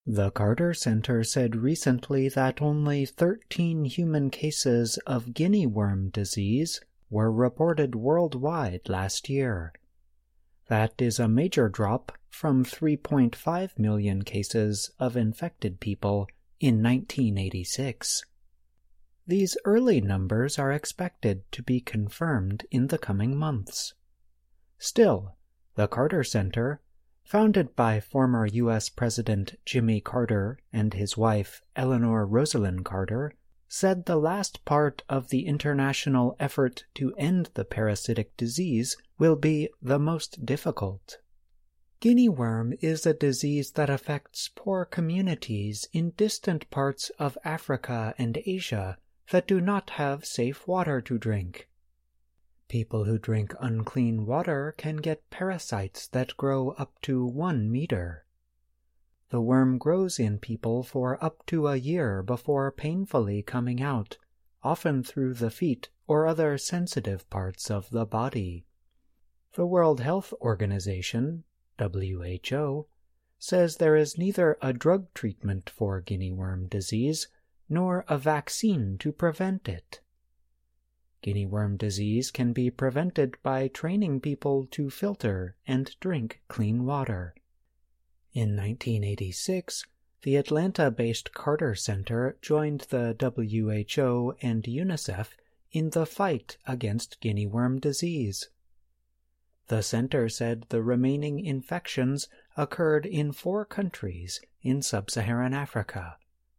The Carter Center said recently that only 13 human cases of guinea worm disease were reported worldwide last year. That is a major drop from 3.5 million cases of infected people in 1986. These early numbers are expected to be confirmed in the coming months. Still, the Carter Center, founded by former U.S. President Jimmy Carter and his wife Eleanor Rosalynn Carter, said the last part of the international effort to end the parasitic disease will be the most difficult. Guinea worm is a disease that affects poor communities in distant parts of Africa and Asia that do not have safe water to drink. People who drink unclean water can get parasites that grow up to 1 meter. The worm grows in people for up to a year before painfully coming out, often through the feet or other sensitive parts of the body. The World Health Organization, WHO, says there is neither a drug treatment for guinea worm disease nor a vaccine to prevent it. Guinea worm disease can be prevented by training people to filter and drink clean water. In 1986, the Atlanta-based Carter Center joined the WHO and UNICEF in the fight against guinea worm disease. The center said the remaining infections occurred in 4 countries in sub-Saharan Africa.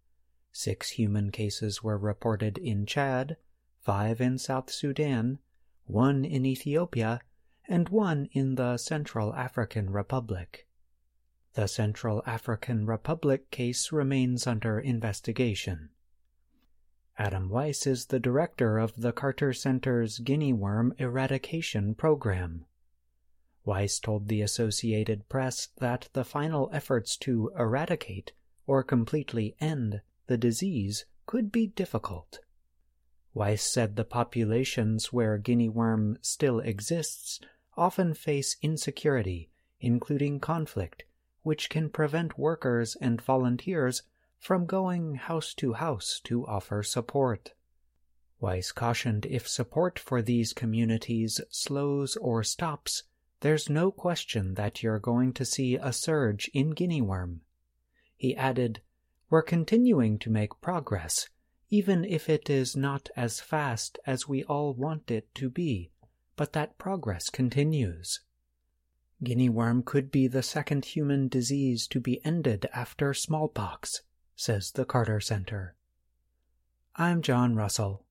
6 human cases were reported in Chad, 5 in South Sudan, 1 in Ethiopia, and 1 in the Central African Republic. The Central African Republic case remains under investigation. Adam Weiss is the director of the Carter Center's Guinea Worm Eradication Program. Weiss told the Associated Press that the final efforts to eradicate or completely end the disease could be difficult. Weiss said the populations where guinea worm still exists often face insecurity, including conflict, which can prevent workers and volunteers from going house to house to offer support. Weiss cautioned if support for these communities slows or stops, there's no question that you're going to see a surge in guinea worm. He added, "We're continuing to make progress, even if it is not as fast as we all want it to be, but that progress continues." Guinea worm could be the second human disease to be ended after smallpox, says the Carter Center. I'm John Russell.